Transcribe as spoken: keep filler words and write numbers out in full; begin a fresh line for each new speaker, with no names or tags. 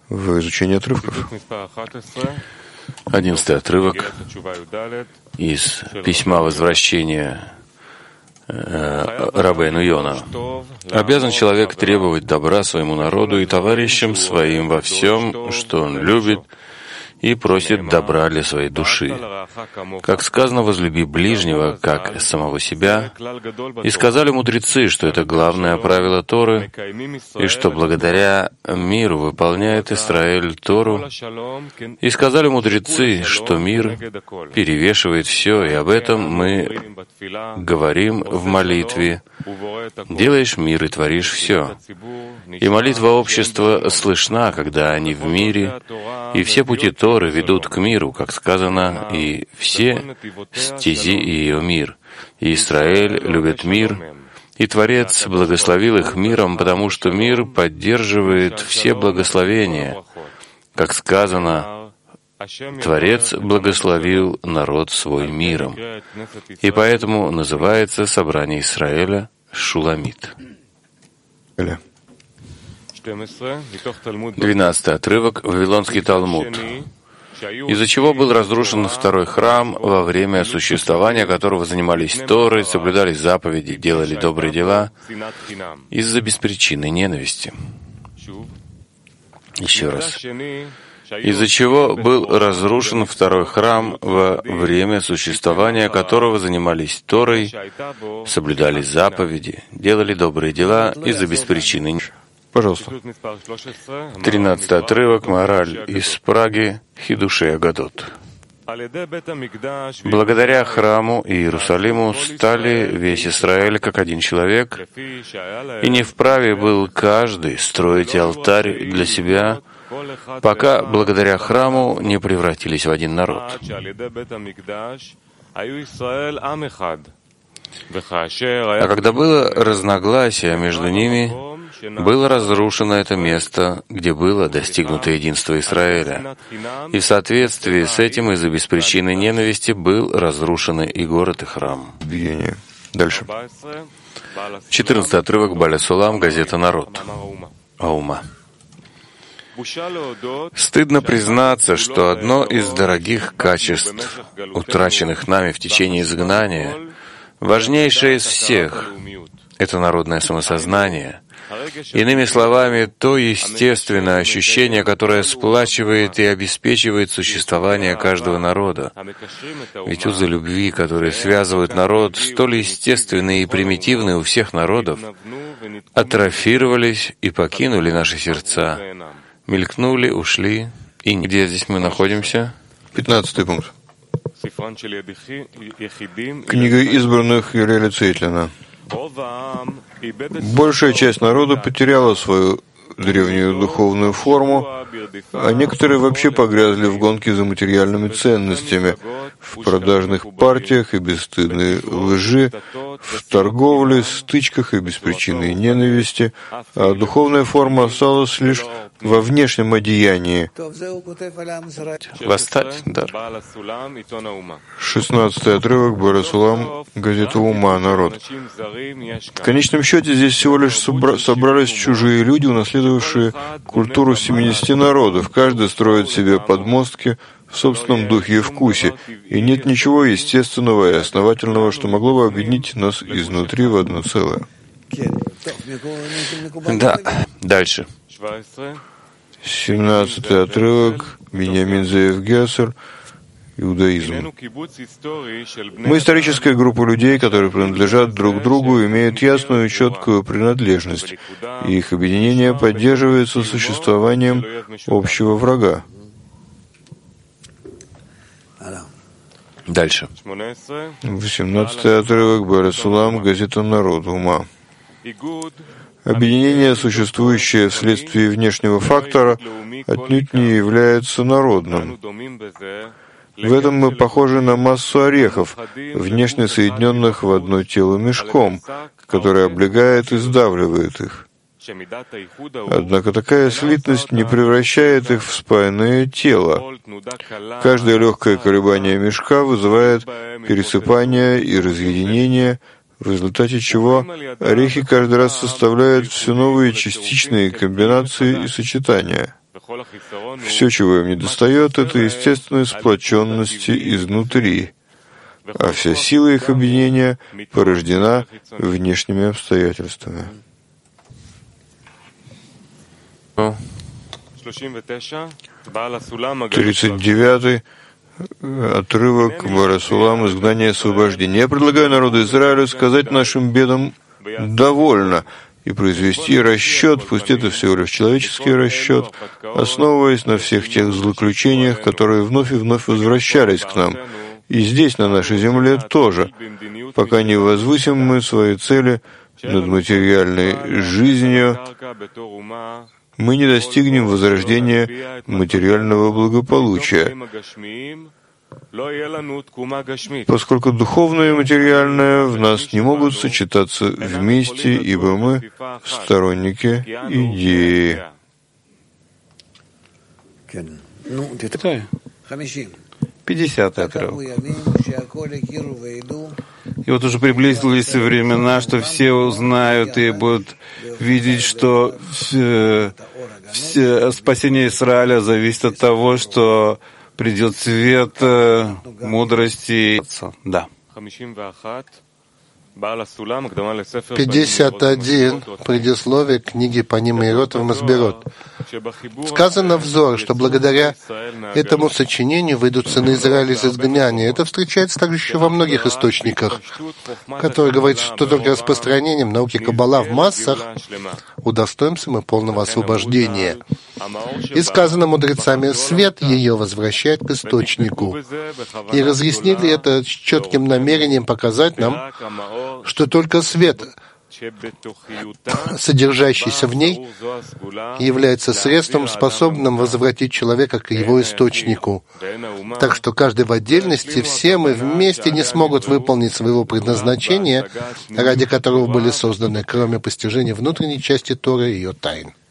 в изучении отрывков.
Одиннадцатый отрывок из письма возвращения э, Рабейну Йона. Обязан человек требовать добра своему народу и товарищам своим во всем, что он любит, и просит добра для своей души. Как сказано, возлюби ближнего, как самого себя. И сказали мудрецы, что это главное правило Торы, и что благодаря миру выполняет Израиль Тору. И сказали мудрецы, что мир перевешивает все, и об этом мы говорим в молитве. Делаешь мир и творишь все. И молитва общества слышна, когда они в мире, и все пути Торы ведут к миру, как сказано, и все стези ее мир. И Израиль любит мир, и Творец благословил их миром, потому что мир поддерживает все благословения. Как сказано, Творец благословил народ свой миром. И поэтому называется собрание Израиля Шуламит. Двенадцатый отрывок, Вавилонский Талмуд. Из-за чего был разрушен второй храм, во время существования которого занимались Торой, соблюдали заповеди, делали добрые дела, из-за беспричинной ненависти. Еще раз. Из-за чего был разрушен второй храм, во время существования которого занимались Торой, соблюдали заповеди, делали добрые дела, из-за беспричинной ненависти.
Пожалуйста.
Тринадцатый отрывок, мораль из Праги, Хидушей Агадот. Благодаря храму и Иерусалиму стали весь Израиль как один человек, и не вправе был каждый строить алтарь для себя, пока благодаря храму не превратились в один народ. А когда было разногласие между ними, было разрушено это место, где было достигнуто единство Израиля. И в соответствии с этим из-за беспричинной ненависти был разрушен и город, и храм.
Дальше.
четырнадцатый отрывок, Баля Сулам, газета «Народ». Аума. Стыдно признаться, что одно из дорогих качеств, утраченных нами в течение изгнания, важнейшее из всех — это народное самосознание. Иными словами, то естественное ощущение, которое сплачивает и обеспечивает существование каждого народа. Ведь узы любви, которые связывают народ, столь естественные и примитивные у всех народов, атрофировались и покинули наши сердца, мелькнули, ушли. И где здесь мы находимся?
Пятнадцатый пункт. Книга избранных Юрия Цейтлина. Большая часть народа потеряла свою древнюю духовную форму, а некоторые вообще погрязли в гонке за материальными ценностями, в продажных партиях и бесстыдной лжи, в торговле, стычках и беспричинной ненависти, а духовная форма осталась лишь во внешнем одеянии.
Восстать, да.
Шестнадцатый отрывок, Баля Сулам, газета «Ума», народ. В конечном счете здесь всего лишь собра- собрались чужие люди, унаследовавшие культуру семидесяти народов. Каждый строит себе подмостки в собственном духе и вкусе, и нет ничего естественного и основательного, что могло бы объединить нас изнутри в одно целое.
Да, дальше.
семнадцатый отрывок, Биньямин Зеев Гессер, иудаизм. Мы историческая группа людей, которые принадлежат друг другу, имеют ясную и четкую принадлежность, и их объединение поддерживается существованием общего врага.
Дальше.
восемнадцатый отрывок, Баля Сулам, газета «Народ», Ума. Объединение, существующее вследствие внешнего фактора, отнюдь не является народным. В этом мы похожи на массу орехов, внешне соединенных в одно тело мешком, который облегает и сдавливает их. Однако такая слитность не превращает их в спаянное тело. Каждое легкое колебание мешка вызывает пересыпание и разъединение, в результате чего орехи каждый раз составляют все новые частичные комбинации и сочетания. Все, чего им недостает, это естественной сплоченности изнутри, а вся сила их объединения порождена внешними обстоятельствами. тридцать девятый отрывок Барасулам «Изгнание и освобождение». «Я предлагаю народу Израиля сказать нашим бедам «довольно» и произвести расчет, пусть это всего лишь человеческий расчет, основываясь на всех тех злоключениях, которые вновь и вновь возвращались к нам. И здесь, на нашей земле, тоже, пока не возвысим мы свои цели над материальной жизнью, мы не достигнем возрождения материального благополучия, поскольку духовное и материальное в нас не могут сочетаться вместе, ибо мы сторонники идеи».
пятидесятый отрывок. И вот уже приблизились времена, что все узнают и будут видеть, что все, все, спасение Израиля зависит от того, что придет свет мудрости. Да.
пятьдесят один. Предисловие книги Паним Меирот в Масбирот. Сказано в Зоар, что благодаря этому сочинению выйдут сыны Израиля из изгнания. Это встречается также еще во многих источниках, которые говорят, что только распространением науки Каббала в массах удостоимся мы полного освобождения. И сказано мудрецами, свет ее возвращает к источнику. И разъяснили это с четким намерением показать нам, что только свет, содержащийся в ней, является средством, способным возвратить человека к его источнику. Так что каждый в отдельности, все мы вместе не смогут выполнить своего предназначения, ради которого были созданы, кроме постижения внутренней части Торы и ее тайн.